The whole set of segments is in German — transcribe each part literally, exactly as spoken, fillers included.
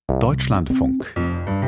Deutschlandfunk.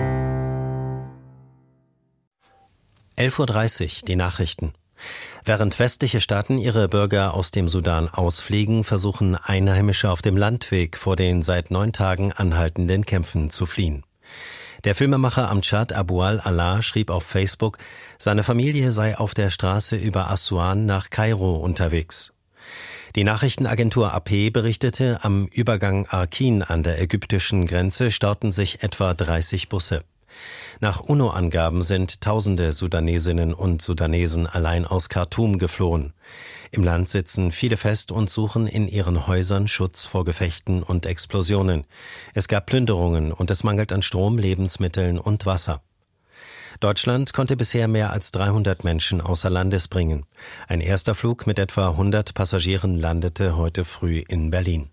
elf Uhr dreißig, die Nachrichten. Während westliche Staaten ihre Bürger aus dem Sudan ausfliegen, versuchen Einheimische auf dem Landweg vor den seit neun Tagen anhaltenden Kämpfen zu fliehen. Der Filmemacher Amjad Abual-Allah schrieb auf Facebook, seine Familie sei auf der Straße über Assuan nach Kairo unterwegs. Die Nachrichtenagentur A P berichtete, am Übergang Arkin an der ägyptischen Grenze stauten sich etwa dreißig Busse. Nach UNO-Angaben sind Tausende Sudanesinnen und Sudanesen allein aus Khartoum geflohen. Im Land sitzen viele fest und suchen in ihren Häusern Schutz vor Gefechten und Explosionen. Es gab Plünderungen und es mangelt an Strom, Lebensmitteln und Wasser. Deutschland konnte bisher mehr als dreihundert Menschen außer Landes bringen. Ein erster Flug mit etwa hundert Passagieren landete heute früh in Berlin.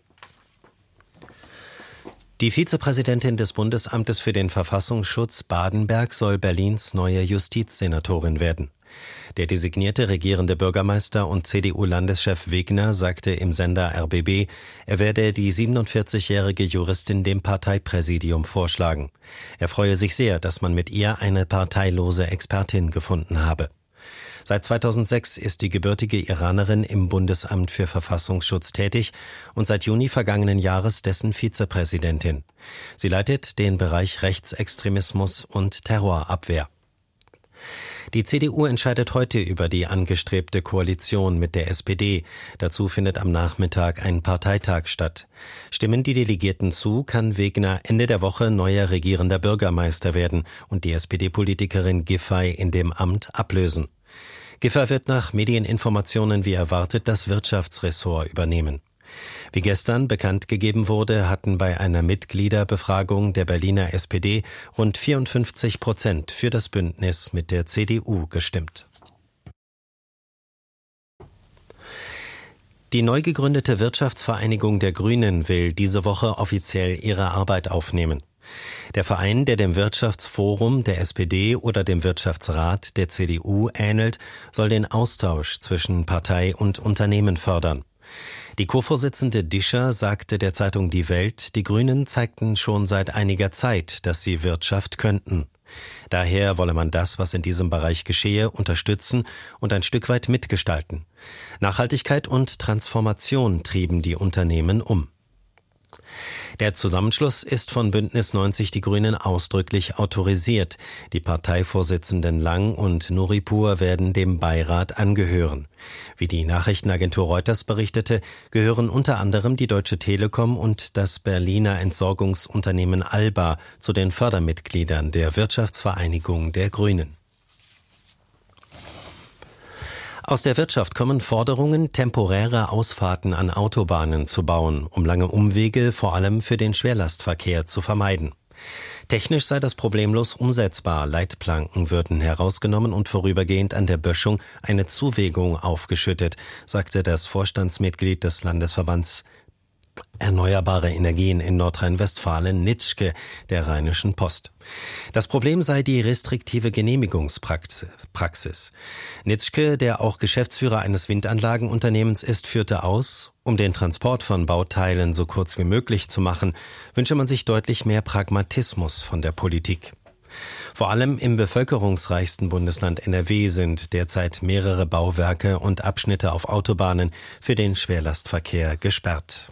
Die Vizepräsidentin des Bundesamtes für den Verfassungsschutz Badenberg soll Berlins neue Justizsenatorin werden. Der designierte regierende Bürgermeister und C D U-Landeschef Wegner sagte im Sender R B B, er werde die siebenundvierzigjährige Juristin dem Parteipräsidium vorschlagen. Er freue sich sehr, dass man mit ihr eine parteilose Expertin gefunden habe. Seit zweitausendsechs ist die gebürtige Iranerin im Bundesamt für Verfassungsschutz tätig und seit Juni vergangenen Jahres dessen Vizepräsidentin. Sie leitet den Bereich Rechtsextremismus und Terrorabwehr. Die C D U entscheidet heute über die angestrebte Koalition mit der S P D. Dazu findet am Nachmittag ein Parteitag statt. Stimmen die Delegierten zu, kann Wegner Ende der Woche neuer regierender Bürgermeister werden und die S P D-Politikerin Giffey in dem Amt ablösen. Giffey wird nach Medieninformationen wie erwartet das Wirtschaftsressort übernehmen. Wie gestern bekannt gegeben wurde, hatten bei einer Mitgliederbefragung der Berliner S P D rund vierundfünfzig Prozent für das Bündnis mit der C D U gestimmt. Die neu gegründete Wirtschaftsvereinigung der Grünen will diese Woche offiziell ihre Arbeit aufnehmen. Der Verein, der dem Wirtschaftsforum der S P D oder dem Wirtschaftsrat der C D U ähnelt, soll den Austausch zwischen Partei und Unternehmen fördern. Die Co-Vorsitzende Discher sagte der Zeitung Die Welt, die Grünen zeigten schon seit einiger Zeit, dass sie Wirtschaft könnten. Daher wolle man das, was in diesem Bereich geschehe, unterstützen und ein Stück weit mitgestalten. Nachhaltigkeit und Transformation trieben die Unternehmen um. Der Zusammenschluss ist von Bündnis neunzig Die Grünen ausdrücklich autorisiert. Die Parteivorsitzenden Lang und Nuripur werden dem Beirat angehören. Wie die Nachrichtenagentur Reuters berichtete, gehören unter anderem die Deutsche Telekom und das Berliner Entsorgungsunternehmen Alba zu den Fördermitgliedern der Wirtschaftsvereinigung der Grünen. Aus der Wirtschaft kommen Forderungen, temporäre Ausfahrten an Autobahnen zu bauen, um lange Umwege vor allem für den Schwerlastverkehr zu vermeiden. Technisch sei das problemlos umsetzbar, Leitplanken würden herausgenommen und vorübergehend an der Böschung eine Zuwegung aufgeschüttet, sagte das Vorstandsmitglied des Landesverbands Erneuerbare Energien in Nordrhein-Westfalen, Nitschke, der Rheinischen Post. Das Problem sei die restriktive Genehmigungspraxis. Nitschke, der auch Geschäftsführer eines Windanlagenunternehmens ist, führte aus, um den Transport von Bauteilen so kurz wie möglich zu machen, wünsche man sich deutlich mehr Pragmatismus von der Politik. Vor allem im bevölkerungsreichsten Bundesland N R W sind derzeit mehrere Bauwerke und Abschnitte auf Autobahnen für den Schwerlastverkehr gesperrt.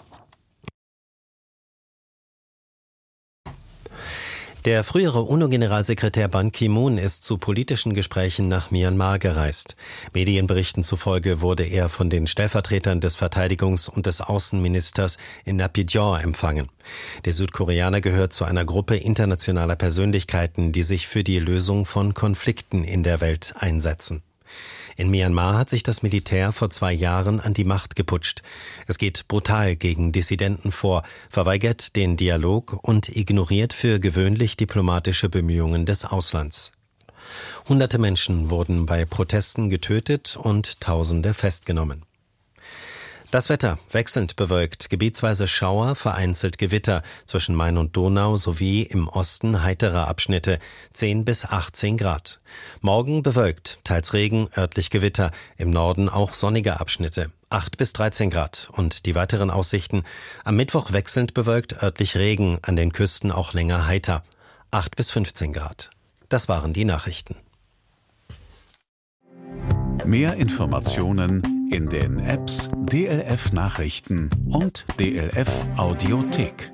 Der frühere UNO-Generalsekretär Ban Ki-moon ist zu politischen Gesprächen nach Myanmar gereist. Medienberichten zufolge wurde er von den Stellvertretern des Verteidigungs- und des Außenministers in Naypyidaw empfangen. Der Südkoreaner gehört zu einer Gruppe internationaler Persönlichkeiten, die sich für die Lösung von Konflikten in der Welt einsetzen. In Myanmar hat sich das Militär vor zwei Jahren an die Macht geputscht. Es geht brutal gegen Dissidenten vor, verweigert den Dialog und ignoriert für gewöhnlich diplomatische Bemühungen des Auslands. Hunderte Menschen wurden bei Protesten getötet und Tausende festgenommen. Das Wetter wechselnd bewölkt, gebietsweise Schauer, vereinzelt Gewitter, zwischen Main und Donau sowie im Osten heitere Abschnitte, zehn bis achtzehn Grad. Morgen bewölkt, teils Regen, örtlich Gewitter, im Norden auch sonnige Abschnitte. acht bis dreizehn Grad. Und die weiteren Aussichten: am Mittwoch wechselnd bewölkt, örtlich Regen, an den Küsten auch länger heiter. acht bis fünfzehn Grad. Das waren die Nachrichten. Mehr Informationen in den Apps D L F Nachrichten und D L F Audiothek.